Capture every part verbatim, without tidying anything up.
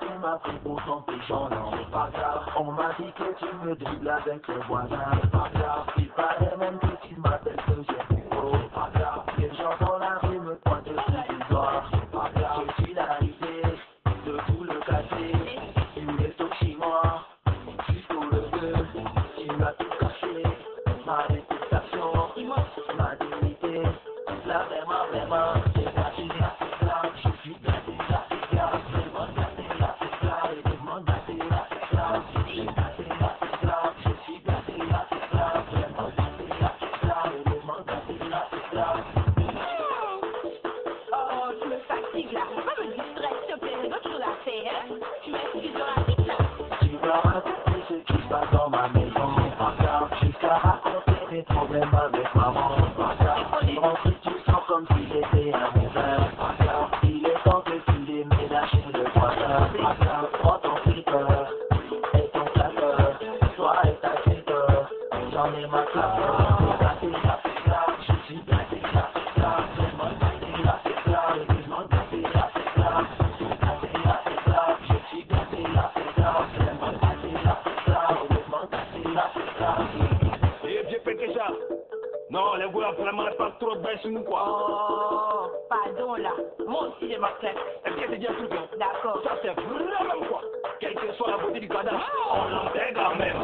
tu m'as pris pour ton pigeon, non, c'est pas grave. On m'a dit que tu me dribbles avec le voisin, c'est pas grave. Il paraît même que tu m'appelles que j'ai plus beau, c'est pas grave. Les gens dans la rue me pointent du doigt, c'est pas grave. Je suis l'arrivée de tout le café, tu es tout chez moi, jusqu'au lever. Tu m'as tout caché, ma réputation, ma dignité. Là vraiment, vraiment, c'est gâché, c'est grave. Je suis gâté, là c'est grave. Vraiment gâté, là c'est grave. Et vraiment gâté, là c'est grave. J'ai gâté, là c'est grave. Je suis gâté, là c'est grave. Vraiment gâté, là c'est grave. Et vraiment gâté, là c'est grave. Oh, tu me fatigues là. Faut pas me distraire, s'il te plaît. D'autres choses à faire, hein. Tu m'excuses dans la vie là. Tu vas raconter ce qui se passe dans ma maison, c'est pas grave. Jusqu'à raconter mes problèmes avec maman, c'est pas grave. Tu rentres, tu sens comme si j'étais un mauvais, c'est pas grave. Il est temps que tu déménages chez le voisin, c'est pas grave. Prends ton flipper et ton clapper, toi et ta flipper, j'en ai ma clapper. C'est gâté, là c'est grave, je suis gâté, là c'est grave. Vraiment gâté, là c'est grave. Et vraiment gâté, là c'est grave. C'est gâté, là c'est grave, je suis gâté, là c'est grave. Vraiment gâté, là c'est grave. Et vraiment gâté, là c'est grave. Et j'ai fait que ça. Non, les gars, vraiment, pas trop bête sur nous, quoi. Oh, pardon là. Moi aussi j'ai ma tête. Est-ce que c'est bien un truc, hein? D'accord. Ça, c'est vraiment quoi. Quelle que soit la beauté du cadavre, on l'intègre même.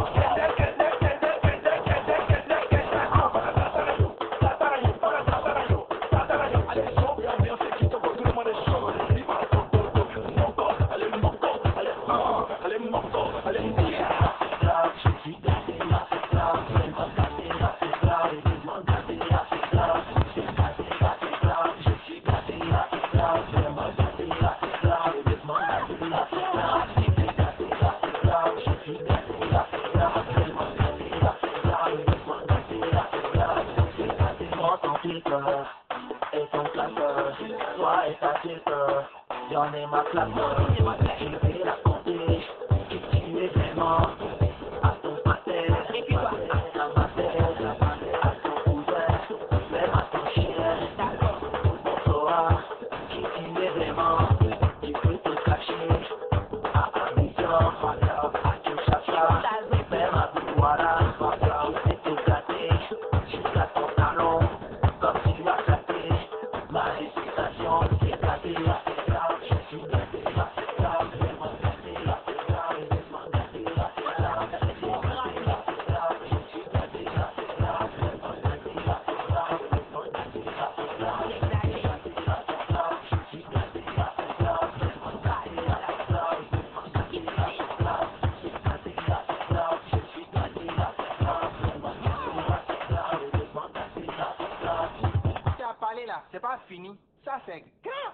Et ton clapper, toi et ta flipper, j'en ai ma clapper. Je vais la compter, que tu es vraiment à ton pater, à ma terre, à ton cousin, même à ton chien. Pour toi, qui tu es vraiment, tu peux te cacher à Abidjan, à Kinshasa, même à Douala, tu peux te gâter jusqu'à ton talon. Comme tu as gâté ma réputation, c'est gâté, là c'est grave, je suis gâté, là c'est grave, vraiment gâté, là c'est grave, vraiment gâté, là c'est grave, vraiment gâté, là c'est grave, je suis gâté, là c'est grave, vraiment gâté, là c'est grave, vraiment gâté, là c'est grave, gâté, là c'est grave, je suis gâté, là c'est grave, vraiment gâté, là c'est grave, vraiment gâté, là c'est grave, je suis gâté, là c'est grave, je suis gâté, là c'est grave, vraiment gâté, là c'est grave, vraiment gâté, là c'est grave. Tu as parlé là, c'est pas fini. Ça, c'est grave.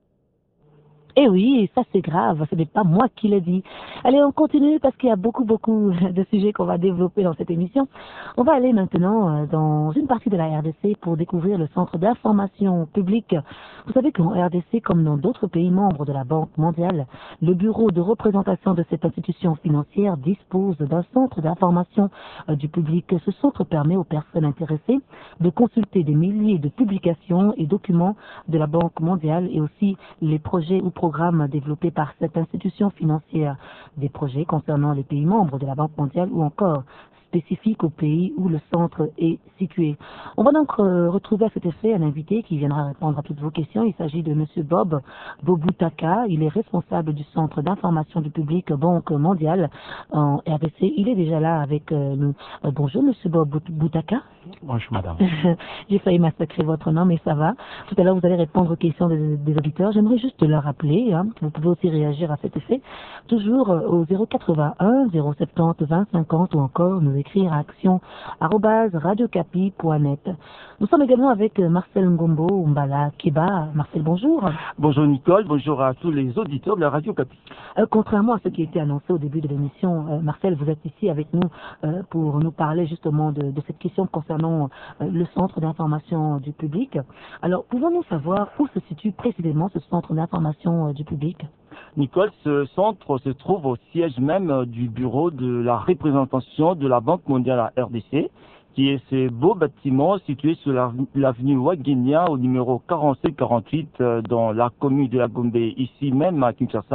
Eh oui, ça c'est grave, ce n'est pas moi qui le dis. Allez, on continue parce qu'il y a beaucoup, beaucoup de sujets qu'on va développer dans cette émission. On va aller maintenant dans une partie de la R D C pour découvrir le centre d'information publique. Vous savez qu'en R D C, comme dans d'autres pays membres de la Banque mondiale, le bureau de représentation de cette institution financière dispose d'un centre d'information du public. Ce centre permet aux personnes intéressées de consulter des milliers de publications et documents de la Banque mondiale et aussi les projets ou programmes développés par cette institution financière, des projets concernant les pays membres de la Banque mondiale ou encore spécifiques au pays où le centre est situé. On va donc euh, retrouver à cet effet un invité qui viendra répondre à toutes vos questions. Il s'agit de Monsieur Bob Bobutaka. Il est responsable du centre d'information du public Banque mondiale en R D C. Il est déjà là avec euh, nous. Euh, bonjour Monsieur Bob Bobutaka. Bonjour madame. J'ai failli massacrer votre nom, mais ça va. Tout à l'heure, vous allez répondre aux questions des, des auditeurs. J'aimerais juste leur rappeler, hein, vous pouvez aussi réagir à cet effet, toujours au zéro quatre-vingt-un, zéro soixante-dix, vingt cinquante ou encore nous écrire à action arobase radiocapi point net. Nous sommes également avec Marcel Ngombo Mbala Keba. Marcel, bonjour. Bonjour Nicole, bonjour à tous les auditeurs de la Radio Capi. Euh, contrairement à ce qui a été annoncé au début de l'émission, euh, Marcel, vous êtes ici avec nous euh, pour nous parler justement de, de cette question concernant euh, le centre d'information du public. Alors, pouvons-nous savoir où se situe précisément ce centre d'information euh, du public? Nicole, ce centre se trouve au siège même du bureau de la représentation de la Banque mondiale à R D C, qui est ce beau bâtiment situé sur l'avenue Ouagenia au numéro quarante-sept quarante-huit dans la commune de la Gombe, ici même à Kinshasa.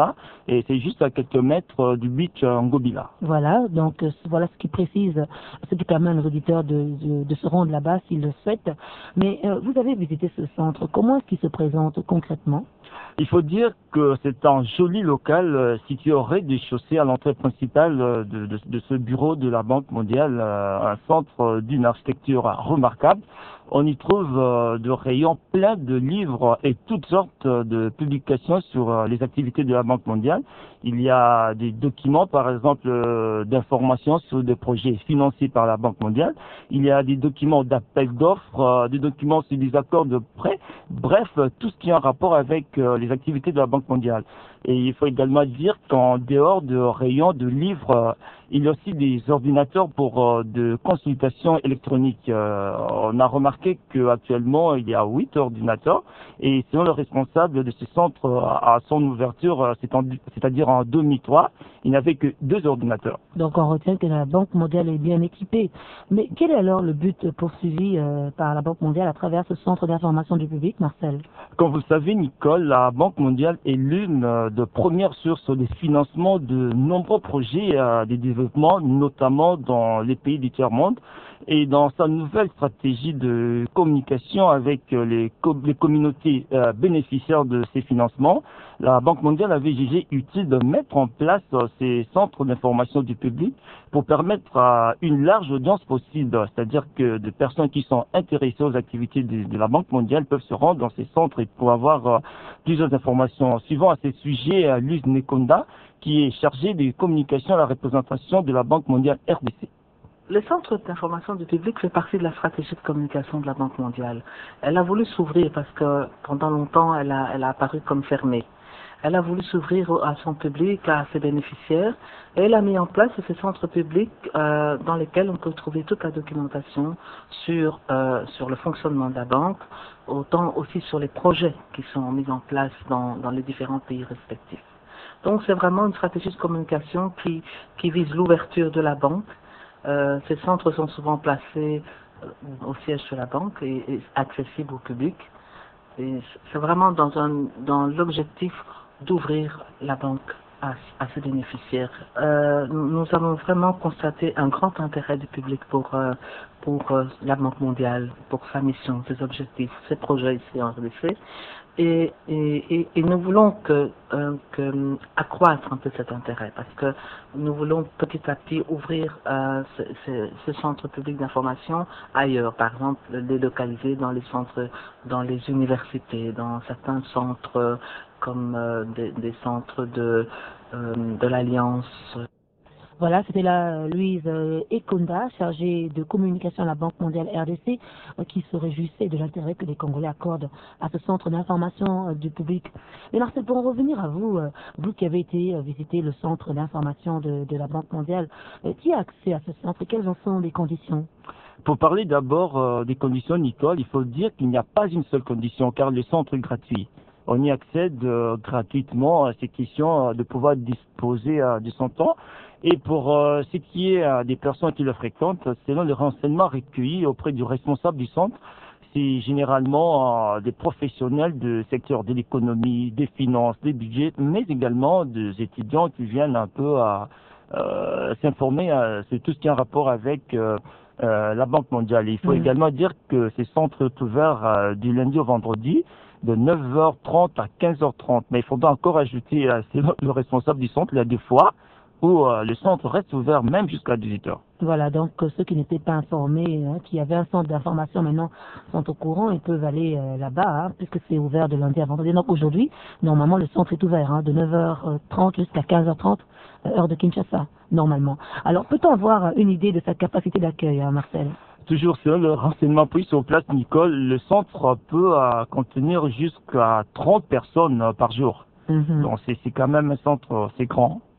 et c'est juste à quelques mètres du beach Ngobila. Voilà, donc voilà ce qui précise, ce qui permet à nos auditeurs de, de, de se rendre là-bas s'ils le souhaitent. Mais euh, vous avez visité ce centre, comment est-ce qu'il se présente concrètement? Il faut dire que c'est un joli local euh, situé au rez-de-chaussée à l'entrée principale euh, de, de, de ce bureau de la Banque mondiale, euh, un centre euh, d'une architecture remarquable. On y trouve euh, de rayons pleins de livres et toutes sortes de publications sur euh, les activités de la Banque mondiale. Il y a des documents, par exemple, euh, d'informations sur des projets financés par la Banque mondiale. Il y a des documents d'appel d'offres, euh, des documents sur des accords de prêt. Bref, euh, tout ce qui est en rapport avec euh, les activités de la Banque mondiale. Et il faut également dire qu'en dehors de rayons de livres, euh, il y a aussi des ordinateurs pour euh, de consultation électronique. Euh, on a remarqué qu'actuellement, il y a huit ordinateurs. Et selon le responsable de ce centre, euh, à son ouverture, euh, c'est-à-dire en deux mille trois, il n'y avait que deux ordinateurs. Donc on retient que la Banque mondiale est bien équipée. Mais quel est alors le but poursuivi euh, par la Banque mondiale à travers ce centre d'information du public, Marcel? Comme vous le savez, Nicole, la Banque mondiale est l'une euh, de premières sources de financement de nombreux projets euh, de développement, notamment dans les pays du tiers-monde. Et dans sa nouvelle stratégie de communication avec les, co les communautés euh, bénéficiaires de ces financements, la Banque mondiale avait jugé utile de mettre en place euh, ces centres d'information du public pour permettre à une large audience possible, c'est-à-dire que des personnes qui sont intéressées aux activités de, de la Banque mondiale peuvent se rendre dans ces centres et pour avoir euh, plusieurs informations. Suivant à ces sujets, euh, Luz Nekonda, qui est chargée des communications à la représentation de la Banque mondiale R D C. Le centre d'information du public fait partie de la stratégie de communication de la Banque mondiale. Elle a voulu s'ouvrir parce que pendant longtemps, elle a, elle a apparu comme fermée. Elle a voulu s'ouvrir à son public, à ses bénéficiaires, et elle a mis en place ces centres publics euh, dans lesquels on peut trouver toute la documentation sur, euh, sur le fonctionnement de la banque, autant aussi sur les projets qui sont mis en place dans, dans les différents pays respectifs. Donc c'est vraiment une stratégie de communication qui, qui vise l'ouverture de la banque. Euh, ces centres sont souvent placés euh, au siège de la banque et, et accessibles au public. Et c'est vraiment dans, un, dans l'objectif d'ouvrir la banque à, à ses bénéficiaires. Euh, nous, nous avons vraiment constaté un grand intérêt du public pour, euh, pour euh, la Banque mondiale, pour sa mission, ses objectifs, ses projets ici en R D C. Et, et, et, et nous voulons que, euh, que accroître un peu cet intérêt parce que nous voulons petit à petit ouvrir euh, ce, ce, ce centre public d'information ailleurs, par exemple les localiser dans les centres, dans les universités, dans certains centres euh, comme euh, des, des centres de, euh, de l'Alliance. Voilà, c'était là Louise Ekonda, chargée de communication à la Banque mondiale R D C, qui se réjouissait de l'intérêt que les Congolais accordent à ce centre d'information du public. Mais Marcel, pour en revenir à vous, vous qui avez été visiter le centre d'information de, de la Banque mondiale, qui a accès à ce centre et quelles en sont les conditions? Pour parler d'abord euh, des conditions, Nicole, il faut dire qu'il n'y a pas une seule condition, car le centre est gratuit. On y accède euh, gratuitement à ces questions euh, de pouvoir disposer euh, de son temps. Et pour euh, ce qui est euh, des personnes qui le fréquentent, selon les renseignements recueillis auprès du responsable du centre, c'est généralement euh, des professionnels du secteur de l'économie, des finances, des budgets, mais également des étudiants qui viennent un peu à euh, s'informer euh, sur tout ce qui a un rapport avec euh, euh, la Banque mondiale. Et il faut mmh. également dire que ces centres sont ouverts euh, du lundi au vendredi, de neuf heures trente à quinze heures trente. Mais il faudra encore ajouter, euh, selon le responsable du centre, il y a des fois où euh, le centre reste ouvert même jusqu'à dix-huit heures. Voilà, donc euh, ceux qui n'étaient pas informés, hein, qui avaient un centre d'information maintenant sont au courant, ils peuvent aller euh, là-bas, hein, puisque c'est ouvert de lundi à vendredi. Donc aujourd'hui, normalement, le centre est ouvert hein, de neuf heures trente jusqu'à quinze heures trente, euh, heure de Kinshasa, normalement. Alors, peut-on avoir une idée de sa capacité d'accueil, hein, Marcel? Toujours selon le renseignement pris sur place, Nicole, le centre peut euh, contenir jusqu'à trente personnes euh, par jour. Mm-hmm. Donc c'est quand même un centre, c'est grand.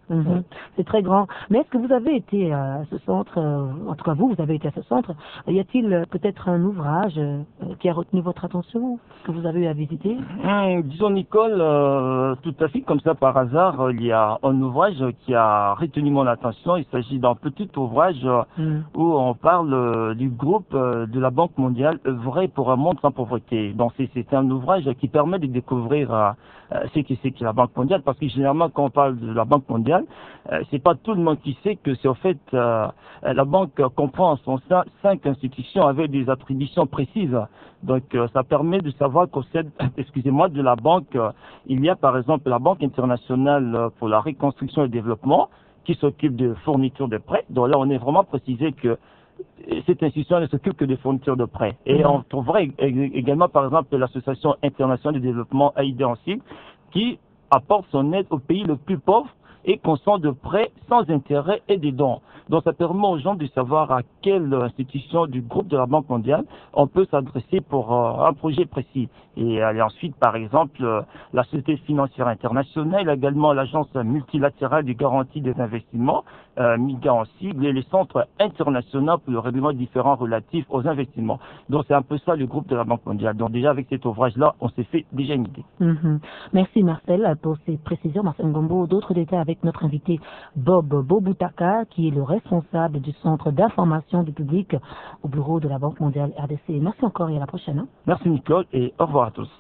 Mhm. C'est très grand. Mais est-ce que vous avez été à ce centre, euh, en tout cas vous, vous avez été à ce centre, y a-t-il euh, peut-être un ouvrage euh, qui a retenu votre attention, que vous avez eu à visiter? Hum, disons Nicole, euh, tout à fait comme ça par hasard, euh, il y a un ouvrage qui a retenu mon attention. Il s'agit d'un petit ouvrage euh, Mm. où on parle euh, du groupe euh, de la Banque mondiale œuvrer pour un monde sans pauvreté. Donc c'est c'est un ouvrage qui permet de découvrir euh, euh, ce que c'est que la Banque mondiale, parce que généralement quand on parle de la Banque mondiale, euh, c'est pas tout le monde qui sait que c'est en fait euh, la banque comprend en son sein cinq institutions avec des attributions précises. Donc euh, ça permet de savoir qu'au sein, excusez-moi, de la banque, euh, il y a par exemple la Banque internationale euh, pour la reconstruction et le développement qui s'occupe de fourniture de prêts. Donc là on est vraiment précisé que cette institution ne s'occupe que de fourniture de prêts. Et Mhm. on trouverait également par exemple l'Association internationale de développement A I D en sigle qui apporte son aide aux pays les plus pauvres et consent de prêts sans intérêt et des dons. Donc ça permet aux gens de savoir à quelle institution du groupe de la Banque mondiale on peut s'adresser pour euh, un projet précis. Et euh, ensuite, par exemple, euh, la Société financière internationale, également l'Agence multilatérale de garantie des investissements, euh, MIGA en sigle, et les centres internationaux pour le règlement différents relatifs aux investissements. Donc c'est un peu ça le groupe de la Banque mondiale. Donc déjà avec cet ouvrage-là, on s'est fait déjà une idée. Mhm. Merci Marcel pour ces précisions. Marcel Ngombo, d'autres détails avec notre invité Bob Bobutaka, qui est le responsable du centre d'information du public au bureau de la Banque mondiale R D C. Merci encore et à la prochaine. Hein. Merci Nicole et au revoir à tous.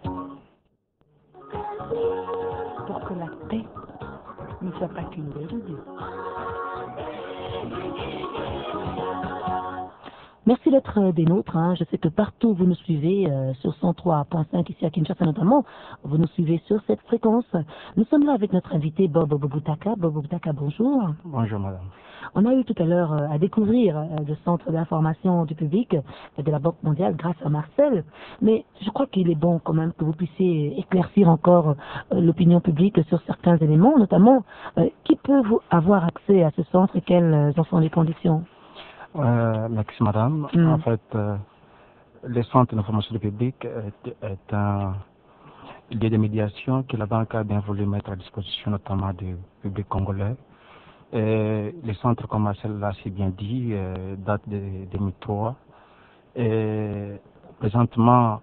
Pour que la paix ne soit pas qu'une vérité. Merci d'être euh, des nôtres. Hein. Je sais que partout vous nous suivez, euh, sur cent trois point cinq ici à Kinshasa notamment, vous nous suivez sur cette fréquence. Nous sommes là avec notre invité Bob Bobutaka. Bob Bobutaka, bonjour. Bonjour madame. On a eu tout à l'heure euh, à découvrir euh, le centre d'information du public euh, de la Banque mondiale grâce à Marcel, mais je crois qu'il est bon quand même que vous puissiez éclaircir encore euh, l'opinion publique sur certains éléments, notamment euh, qui peut vous avoir accès à ce centre et quelles euh, en sont les conditions. Euh, merci madame. Mm. En fait, euh, le centre d'information du public est, est un lieu de médiation que la banque a bien voulu mettre à disposition notamment du public congolais. Et le centre, comme Marcel l'a si bien dit, euh, date de deux mille trois. Et présentement,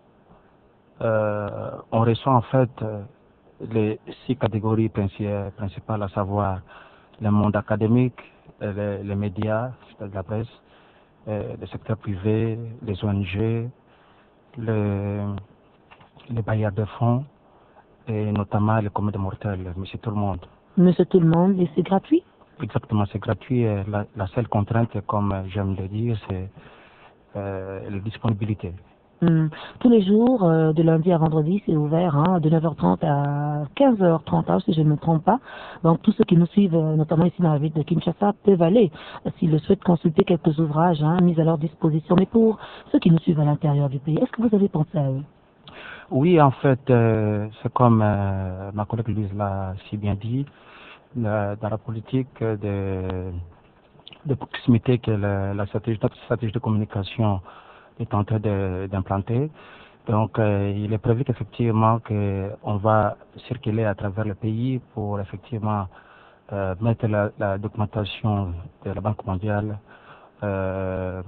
euh, on reçoit en fait euh, les six catégories princi- principales, à savoir le monde académique, les, les médias, c'est-à-dire la presse, euh, le secteur privé, les O N G, le, les bailleurs de fonds et notamment les communes mortels, monsieur tout le monde. Monsieur tout le monde, et c'est gratuit? Exactement, c'est gratuit. La, la seule contrainte, comme j'aime le dire, c'est euh, la disponibilité. Hum. Tous les jours, euh, de lundi à vendredi, c'est ouvert, hein, de neuf heures trente à quinze heures trente, hein, si je ne me trompe pas. Donc tous ceux qui nous suivent, euh, notamment ici dans la ville de Kinshasa, peuvent aller, euh, s'ils le souhaitent, consulter quelques ouvrages hein, mis à leur disposition. Mais pour ceux qui nous suivent à l'intérieur du pays, est-ce que vous avez pensé à eux? Oui, en fait, euh, c'est comme euh, ma collègue Louise l'a si bien dit, la, dans la politique de, de proximité que la, la stratégie, notre stratégie de communication est en train d'implanter. Donc, euh, il est prévu qu'effectivement qu'on va circuler à travers le pays pour effectivement euh, mettre la, la documentation de la Banque mondiale euh,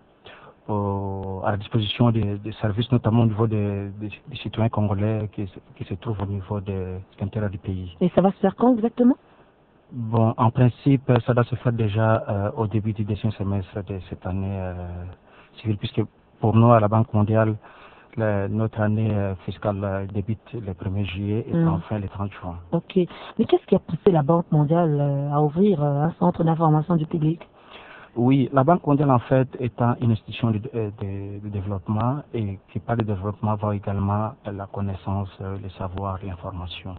au, à la disposition des, des services, notamment au niveau des, des, des citoyens congolais qui, qui se trouvent au niveau de, de l'intérieur du pays. Et ça va se faire quand exactement? Bon, en principe, ça doit se faire déjà euh, au début du deuxième semestre de cette année euh, civile, puisque pour nous, à la Banque mondiale, le, notre année euh, fiscale euh, débute le premier juillet et Mm. enfin le trente juin. Ok. Mais qu'est-ce qui a poussé la Banque mondiale euh, à ouvrir euh, un centre d'information du public? Oui, la Banque mondiale, en fait, étant une institution de, de, de développement et qui parle de développement, voit également la connaissance, le savoir, l'information.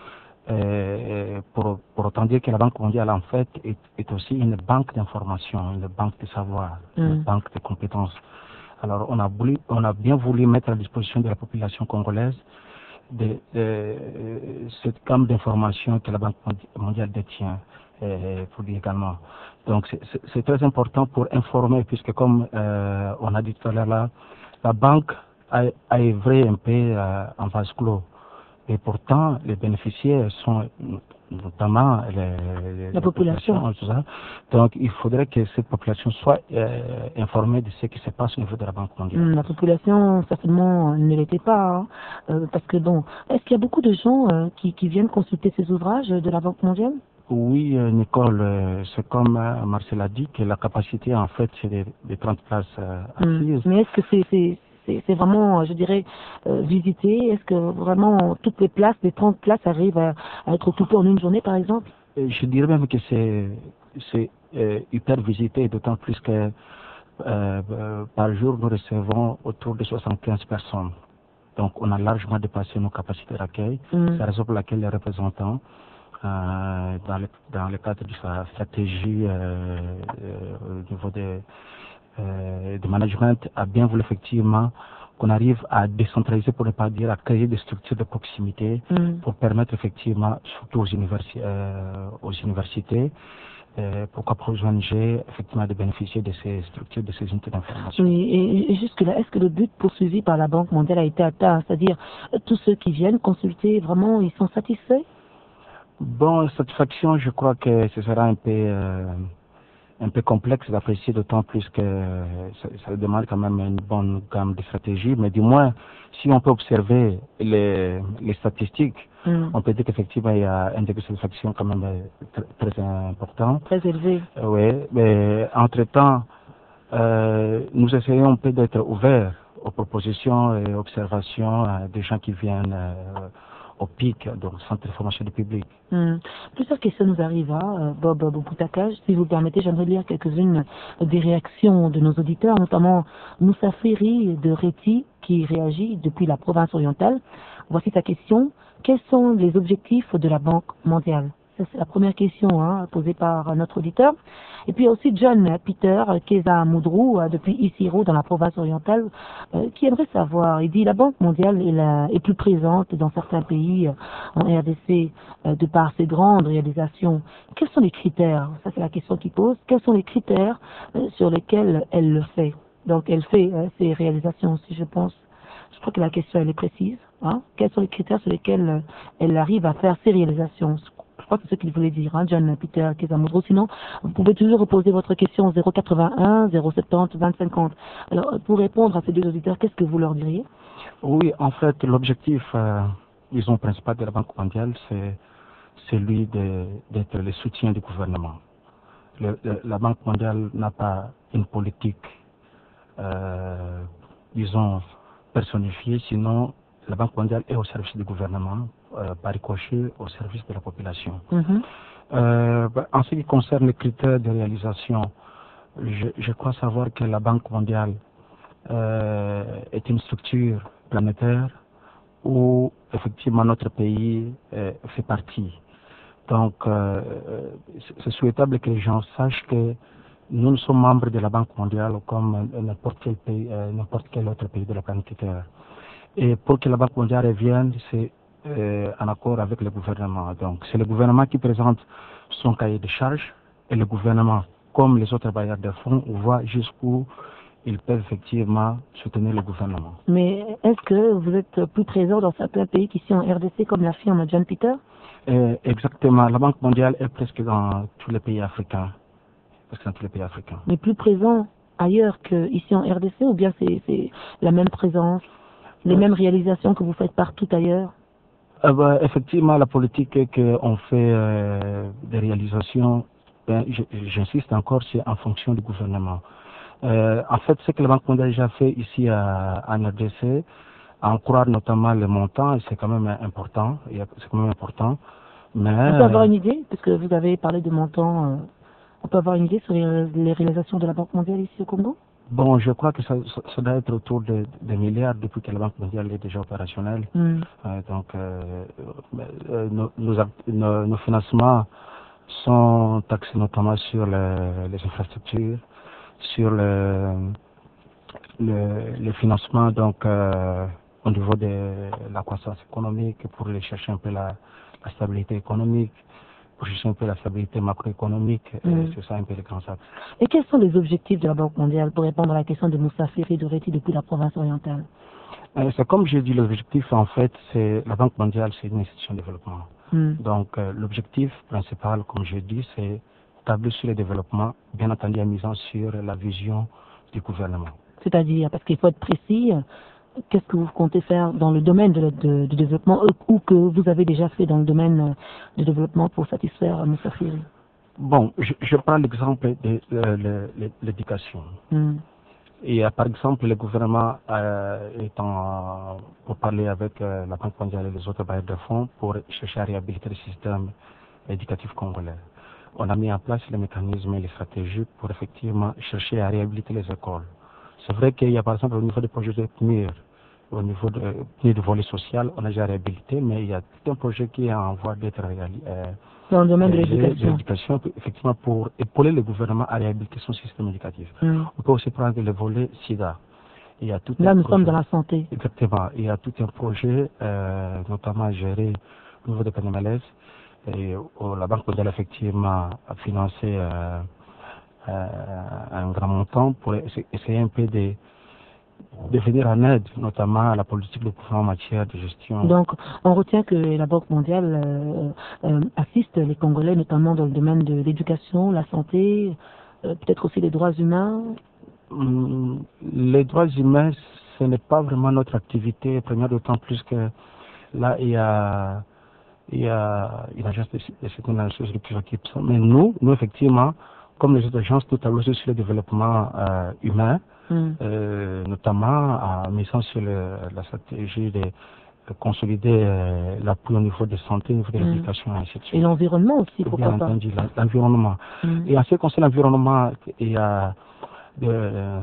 Euh, pour, pour autant dire que la Banque mondiale, en fait, est, est aussi une banque d'information, une banque de savoir, Mm. une banque de compétences. Alors, on a, voulu, on a bien voulu mettre à disposition de la population congolaise de, de, cette gamme d'informations que la Banque mondiale détient, euh, pour lui également. Donc, c'est très important pour informer, puisque comme euh, on a dit tout à l'heure là, la banque a, a œuvré un peu euh, en vase clos. Et pourtant, les bénéficiaires sont notamment les, les, la population. populations, tout ça. Donc il faudrait que cette population soit euh, informée de ce qui se passe au niveau de la Banque mondiale. Hum, La population, certainement, ne l'était pas. Hein, euh, parce que, bon, est-ce qu'il y a beaucoup de gens euh, qui, qui viennent consulter ces ouvrages de la Banque mondiale? Oui, euh, Nicole, euh, c'est comme euh, Marcel a dit, que la capacité, en fait, c'est des, des trente places euh, assises. Hum, Mais est-ce que c'est c'est- c'est- c'est vraiment, je dirais, euh, visité? Est-ce que vraiment toutes les places, les trente places arrivent à, à être occupées en une journée, par exemple? Et je dirais même que c'est c'est euh, hyper visité, d'autant plus que euh, euh, par jour, nous recevons autour de soixante-quinze personnes. Donc, on a largement dépassé nos capacités d'accueil. Hum. C'est la raison pour laquelle les représentants, euh, dans, le, dans le cadre de sa stratégie euh, euh, au niveau de, euh, de management, a bien voulu effectivement qu'on arrive à décentraliser, pour ne pas dire à créer des structures de proximité Hum. pour permettre effectivement, surtout aux, universi euh, aux universités, euh, pourquoi pas aux O N G, effectivement, de bénéficier de ces structures, de ces unités d'information. Oui, et, et jusque-là, est-ce que le but poursuivi par la Banque mondiale a été atteint? C'est-à-dire, euh, tous ceux qui viennent consulter, vraiment, ils sont satisfaits? Bon, satisfaction, je crois que ce sera un peu, euh, un peu complexe d'apprécier, d'autant plus que ça, ça demande quand même une bonne gamme de stratégies. Mais du moins, si on peut observer les, les statistiques, Hum. on peut dire qu'effectivement, il y a un degré de satisfaction quand même euh, très, très important. Très élevé. Euh, oui, mais entre-temps, euh, nous essayons un peu d'être ouverts aux propositions et observations euh, des gens qui viennent euh, au P I C, donc Centre de formation du public. Hum. Plusieurs questions nous arrivent, hein, euh, Bob Boutakage. Si vous le permettez, j'aimerais lire quelques-unes des réactions de nos auditeurs, notamment Moussa Ferry de Réti, qui réagit depuis la province orientale. Voici sa question. Quels sont les objectifs de la Banque mondiale? Ça, c'est la première question hein, posée par notre auditeur. Et puis aussi John Peter Keza Moudrou, euh, depuis Isiro, dans la province orientale, euh, qui aimerait savoir. Il dit la Banque mondiale est, la, est plus présente dans certains pays euh, en R D C euh, de par ses grandes réalisations. Quels sont les critères? Ça, c'est la question qu'il pose. Quels sont les critères euh, sur lesquels elle le fait? Donc, elle fait euh, ses réalisations, si je pense. Je crois que la question, elle est précise. Hein. Quels sont les critères sur lesquels euh, elle arrive à faire ses réalisations? Je crois que c'est ce qu'il voulait dire, hein, John Peter Kezamoudrou. Sinon, vous pouvez toujours reposer votre question au zéro quatre-vingt-un, zéro soixante-dix, vingt cinquante. Alors, pour répondre à ces deux auditeurs, qu'est-ce que vous leur diriez? Oui, en fait, l'objectif, euh, disons, principal de la Banque mondiale, c'est celui d'être le soutien du gouvernement. Le, le, la Banque mondiale n'a pas une politique, euh, disons, personnifiée, sinon la Banque mondiale est au service du gouvernement, euh, par ricochet au service de la population. Mm-hmm. euh, en ce qui concerne les critères de réalisation, je, je crois savoir que la Banque mondiale euh, est une structure planétaire où effectivement notre pays euh, fait partie. Donc euh, c'est souhaitable que les gens sachent que nous, nous sommes membres de la Banque mondiale comme n'importe quel pays, euh, n'importe quel autre pays de la planète Terre. Et pour que la Banque mondiale revienne, c'est euh, en accord avec le gouvernement. Donc c'est le gouvernement qui présente son cahier de charges et le gouvernement, comme les autres bailleurs de fonds, voit jusqu'où ils peuvent effectivement soutenir le gouvernement. Mais est-ce que vous êtes plus présent dans certains pays qu'ici en R D C, comme l'affirme John Peter? euh, Exactement. La Banque mondiale est presque dans tous les pays africains. Presque dans tous les pays africains. Mais plus présent ailleurs qu'ici en R D C, ou bien c'est la même présence, les euh, mêmes réalisations que vous faites partout ailleurs? euh, bah, Effectivement, la politique qu'on fait euh, des réalisations, ben, j'insiste encore, c'est en fonction du gouvernement. Euh, en fait, ce que la Banque mondiale a déjà fait ici à, à R D C, à en croire notamment le montant, c'est quand même important. C'est quand même important. Mais on peut avoir une idée, puisque vous avez parlé de montant. Euh, on peut avoir une idée sur les, les réalisations de la Banque mondiale ici au Congo? Bon, je crois que ça, ça, ça doit être autour de, de milliards depuis que la Banque mondiale est déjà opérationnelle. Mm. Euh, donc, euh, euh, nos, nos, nos, nos financements sont taxés notamment sur les, les infrastructures, sur le, le, le financement donc euh, au niveau de la croissance économique pour aller chercher un peu la, la stabilité économique, pour chercher un peu la stabilité macroéconomique, mmh. C'est ça un peu le grand sac. Et quels sont les objectifs de la Banque mondiale pour répondre à la question de Moussa Ferry de Réti depuis la province orientale? euh, C'est comme j'ai dit, l'objectif en fait, c'est la Banque mondiale, c'est une institution de développement. Mm. Donc euh, l'objectif principal, comme je dis, c'est tabler sur le développement, bien entendu en misant sur la vision du gouvernement. C'est-à-dire, parce qu'il faut être précis, qu'est-ce que vous comptez faire dans le domaine de, de, du développement ou que vous avez déjà fait dans le domaine du développement pour satisfaire M. Firi? Bon, je, je prends l'exemple de, de, de l'éducation. Mm. Et euh, par exemple, le gouvernement euh, est en pour parler avec euh, la Banque mondiale et les autres bailleurs de fonds pour chercher à réhabiliter le système éducatif congolais. On a mis en place les mécanismes et les stratégies pour effectivement chercher à réhabiliter les écoles. C'est vrai qu'il y a par exemple au niveau des projets de P N I R, au niveau de, P N I R de volet social, on a déjà réhabilité, mais il y a tout un projet qui est en voie d'être réalisé. Euh, dans le domaine de l'éducation. Effectivement, pour épauler le gouvernement à réhabiliter son système éducatif. Mm. On peut aussi prendre le volet SIDA. Il y a tout Là, un nous projet, sommes dans la santé. Exactement. Il y a tout un projet, euh, notamment géré au niveau de P N M L S. Et où la Banque mondiale, effectivement, a financé euh, euh, un grand montant pour essayer un peu de, de venir en aide, notamment à la politique de gouvernement en matière de gestion. Donc, on retient que la Banque mondiale euh, euh, assiste les Congolais, notamment dans le domaine de l'éducation, la santé, euh, peut-être aussi les droits humains. Hum, les droits humains, ce n'est pas vraiment notre activité première, d'autant plus que là, il y a il y a une agence de sécurité sociale qui occupe ça. Mais nous, nous effectivement, comme les autres agences, nous tablons sur le développement euh, humain, mm. euh, notamment en misant sur le, la stratégie de, de consolider euh, l'appui au niveau de santé, au niveau de l'éducation, mm. et ainsi de suite. Et l'environnement aussi, pourquoi Bien pas. entendu, l'environnement. Mm. Et en ce qui concerne l'environnement, il y a de, euh,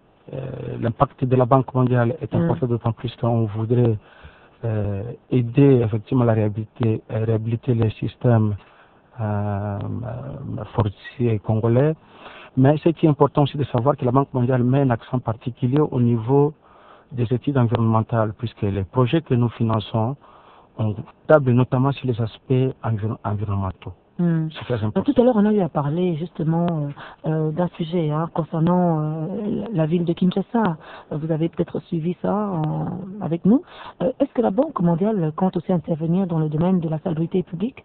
l'impact de la Banque mondiale est important, mm. d'autant plus qu'on voudrait Euh, aider effectivement à réhabiliter, à réhabiliter les systèmes euh, forestiers congolais. Mais ce qui est important aussi de savoir que la Banque mondiale met un accent particulier au niveau des études environnementales, puisque les projets que nous finançons, on table notamment sur les aspects envir environnementaux. Mmh. Tout à l'heure, on a eu à parler justement euh, d'un sujet hein, concernant euh, la ville de Kinshasa. Vous avez peut-être suivi ça en, avec nous. Euh, Est-ce que la Banque mondiale compte aussi intervenir dans le domaine de la salubrité publique?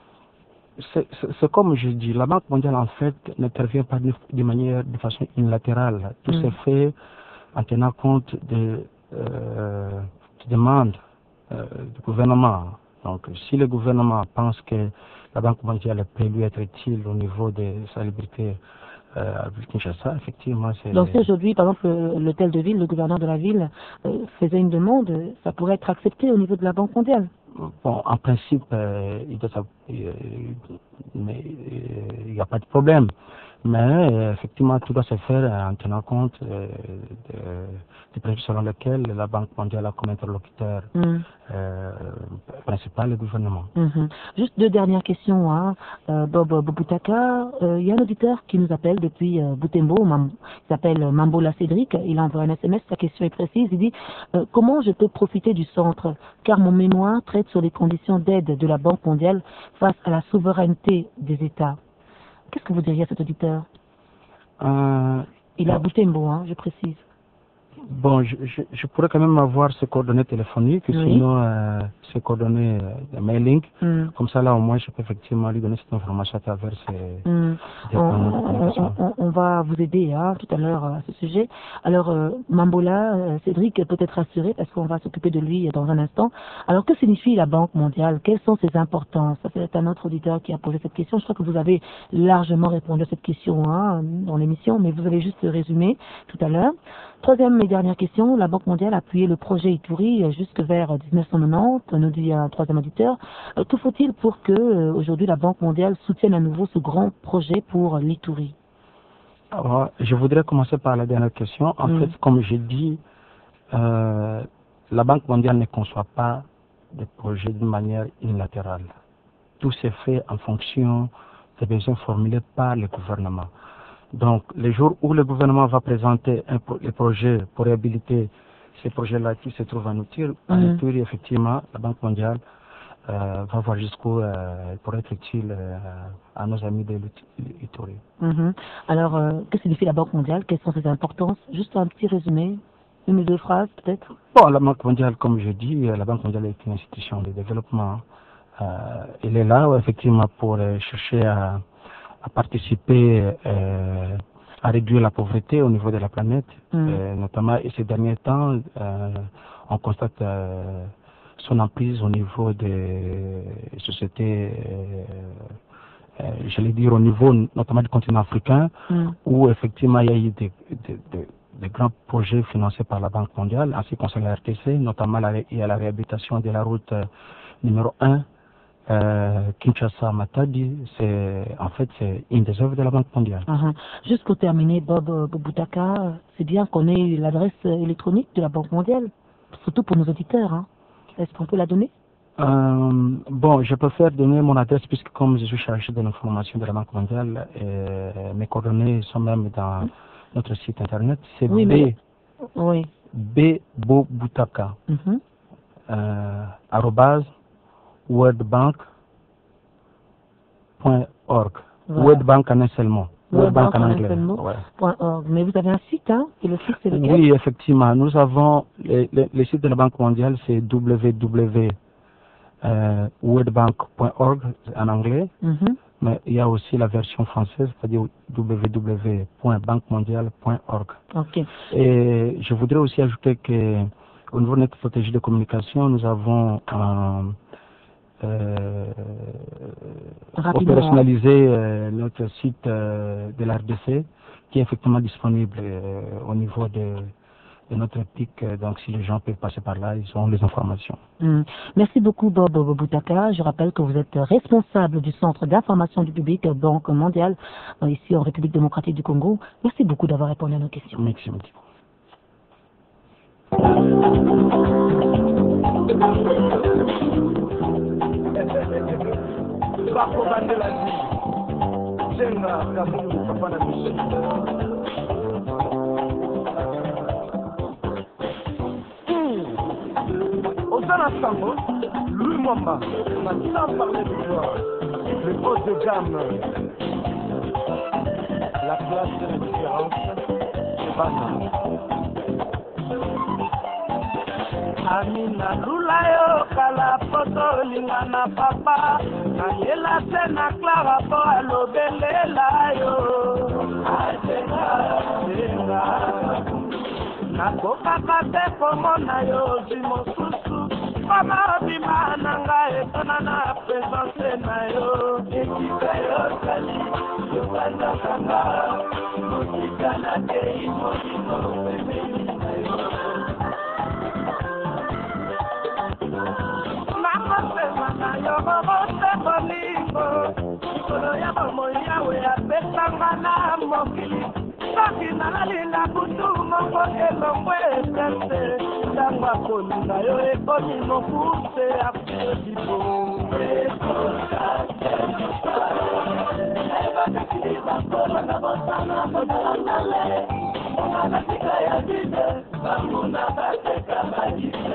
C'est comme je dis, la Banque mondiale en fait n'intervient pas de, de manière, de façon unilatérale. Tout mmh. se fait en tenant compte de, euh, de demandes euh, du gouvernement. Donc, si le gouvernement pense que la Banque mondiale peut lui être utile au niveau des salubrités euh, à Kinshasa, effectivement, c'est... Donc, si aujourd'hui, par exemple, l'hôtel de ville, le gouverneur de la ville euh, faisait une demande, ça pourrait être accepté au niveau de la Banque mondiale? Bon, en principe, euh, il n'y a pas de problème. Mais euh, effectivement, tout doit se faire en tenant compte euh, de, des principes selon lesquels la Banque mondiale a comme interlocuteur mm. euh, principal le gouvernement. Mm-hmm. Juste deux dernières questions. Hein. Euh, Bob Bobutaka, il euh, y a un auditeur qui nous appelle depuis euh, Butembo, il s'appelle Mambola Cédric, il a envoyé un S M S, sa question est précise, il dit euh, « Comment je peux profiter du centre car mon mémoire traite sur les conditions d'aide de la Banque mondiale face à la souveraineté des États ». Qu'est-ce que vous diriez à cet auditeur? euh, Il est à Butembo, hein, je précise. Bon, je, je, je pourrais quand même avoir ses coordonnées téléphoniques, oui. sinon euh, ses coordonnées de mailing. Mm. Comme ça, là, au moins, je peux effectivement lui donner cette information à travers ses... Mm. On, on, on, on va vous aider hein, tout à l'heure à ce sujet. Alors, euh, Mambola, euh, Cédric peut être rassuré parce qu'on va s'occuper de lui dans un instant. Alors, que signifie la Banque mondiale? Quelles sont ses importances? Ça, c'est un autre auditeur qui a posé cette question. Je crois que vous avez largement répondu à cette question hein, dans l'émission, mais vous avez juste résumé tout à l'heure. Troisième et dernière question, la Banque mondiale a appuyé le projet Ituri jusque vers mille neuf cent quatre-vingt-dix, nous dit un troisième auditeur. Euh, que faut-il pour que euh, aujourd'hui la Banque mondiale soutienne à nouveau ce grand projet pour l'Ituri? Alors, je voudrais commencer par la dernière question. En mm. fait, comme j'ai dit, euh, la Banque mondiale ne conçoit pas des projets d'une manière unilatérale. Tout s'est fait en fonction des besoins formulés par le gouvernement. Donc, les jours où le gouvernement va présenter un pro les projets pour réhabiliter ces projets-là qui se trouvent en Ituri, mmh. effectivement, la Banque mondiale euh, va voir jusqu'où euh, pour être utile euh, à nos amis de l'Ituri. Mmh. Alors, euh, que signifie la Banque mondiale? Quelles sont ses importances? Juste un petit résumé, une ou deux phrases peut-être? Bon, la Banque mondiale, comme je dis, la Banque mondiale est une institution de développement. euh, il est là effectivement pour euh, chercher à, à participer euh, à réduire la pauvreté au niveau de la planète, mm. euh, notamment et ces derniers temps, euh, on constate euh, son emprise au niveau des sociétés, euh, euh, j'allais dire au niveau notamment du continent africain, mm. où effectivement il y a eu des, des, des, des grands projets financés par la Banque mondiale en ce qui concerne la R T C, notamment la, il y a la réhabilitation de la route euh, numéro un, Euh, Kinshasa-Matadi, c'est en fait c'est une des œuvres de la Banque mondiale. Uh-huh. Juste pour terminer, Bob, Bob Boutaka, c'est bien qu'on ait l'adresse électronique de la Banque mondiale, surtout pour nos auditeurs. Hein. Est-ce qu'on peut la donner? euh, Bon, je préfère donner mon adresse puisque comme je suis chargé de l'information de la Banque mondiale, et mes coordonnées sont même dans notre site internet. C'est oui, B, mais... oui. B Bob Boutaka, uh-huh. euh, arrobase worldbank point org. Voilà. Worldbank en un seul mot. Worldbank en anglais. Ouais. .org. Mais vous avez un site, hein? Et le site, c'est lequel? Oui, effectivement. Nous avons le, le, le site de la Banque mondiale, c'est w w w point worldbank point org en anglais. Mm-hmm. Mais il y a aussi la version française, c'est-à-dire w w w point banque mondiale point org. Okay. Et je voudrais aussi ajouter que au niveau de notre stratégie de communication, nous avons un Euh, opérationnaliser euh, notre site euh, de l'A R D C qui est effectivement disponible euh, au niveau de, de notre pic. Donc si les gens peuvent passer par là, ils auront les informations. Mmh. Merci beaucoup Bob Boutaka. Je rappelle que vous êtes responsable du Centre d'information du public Banque mondiale euh, ici en République démocratique du Congo. Merci beaucoup d'avoir répondu à nos questions. Merci, merci. Bako Bandela dit, Jenga Kabulu Kapana Michel. Osana Sambo, Louis Mwamba, m'a tant parlé de toi, le haut de gamme, la classe de la différence, c'est pas ça. Amina lulayo kala poto lingana papa Nanyela sena clara po alobelela yo Ajenga, ajenga Nakoka kate komona yo zimo susu Kama bima nanga etona na presence na yo Ekipe yo kali, yo kanda kanga Mokika na kei molino pemeli na yo Yo bobote bolingo Kolo ya bomo yawe ya pesanga na mokili Saki na lalila kutu moko elongwe esente Tangwa kolinga yo ekoni mokuse afio dibo Eko kate Eba kakili bakolo na bosana mojalangale Ona natika ya dide Bamuna bateka majise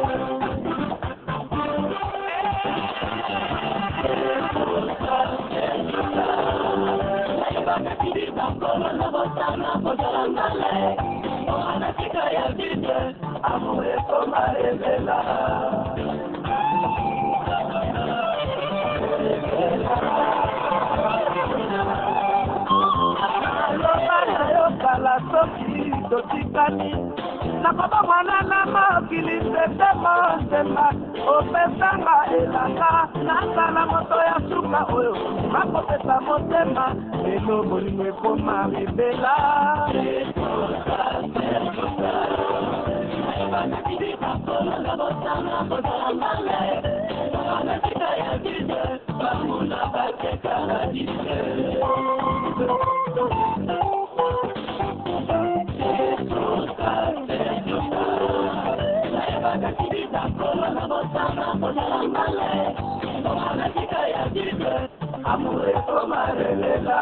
Nakoba mwana na mokili sete motema opesanga elanga nasala moto ya suka oyo makopesa motema elo bolingo ekoma mibela Amore tomarelela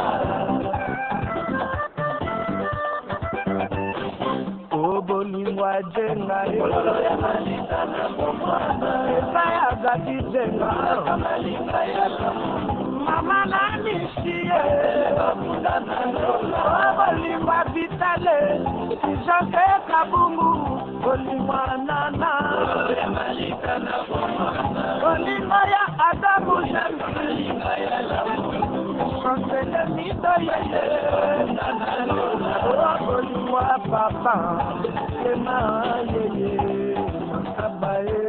Obolingwa jenga Yolo ya malika na mwana Esa ya gati jenga Kamalinga ya Mama na nishie Babunda na lola Obolingwa vitale Janke kabungu Obolingwa nana Yolo ya malika na mwana Obolingwa ya Adamu Jamsi, Conseil Mito Yeye, Obolingwa Papa, Ema Yeye, Abaye,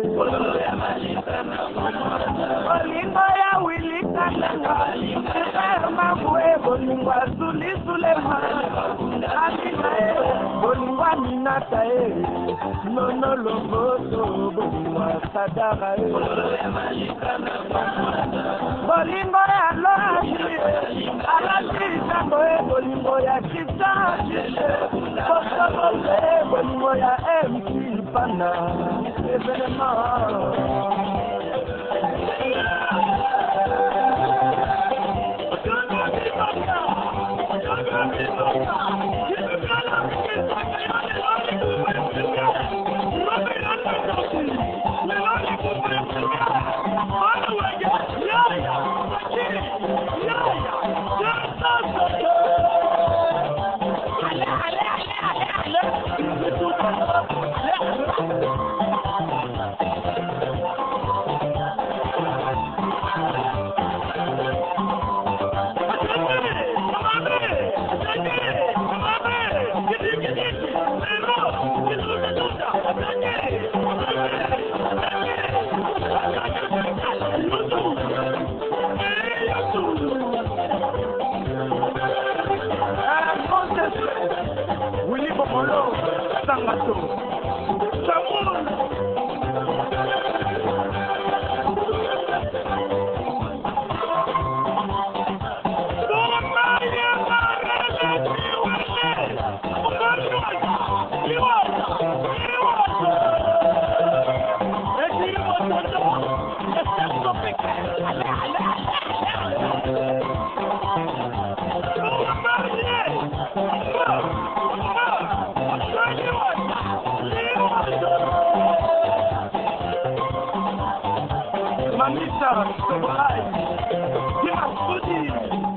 Olingo ya Willy Kananga, Ema Bue, Bolingwa Suli Sulema, Aminae, Bolingwa Minatae, Nono Loboto, Bolingwa Sadara, Bolingo ya Loashi, Alashi Sangoe, Bolingo ya Kisashi, Bolingo Bolingo ya M C Pana, Evenement. Willy Bomolo, Sangato, Samoun. Mamita, Sobai, Dimasudi.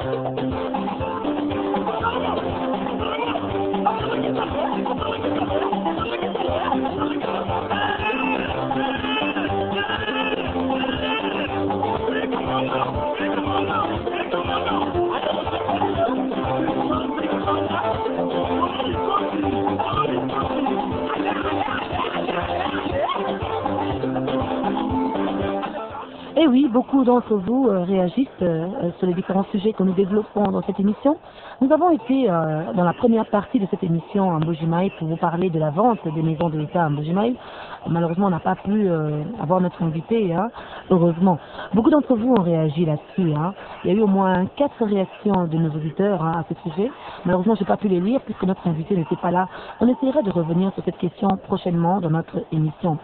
Et oui, beaucoup d'entre vous euh, réagissent euh, sur les différents sujets que nous développons dans cette émission. Nous avons été euh, dans la première partie de cette émission à Mbuji-Mayi pour vous parler de la vente des maisons de l'État à Mbuji-Mayi. Malheureusement, on n'a pas pu euh, avoir notre invité, hein, heureusement. Beaucoup d'entre vous ont réagi là-dessus. Hein. Il y a eu au moins quatre réactions de nos auditeurs hein, à ce sujet. Malheureusement, je n'ai pas pu les lire puisque notre invité n'était pas là. On essaierait de revenir sur cette question prochainement dans notre émission.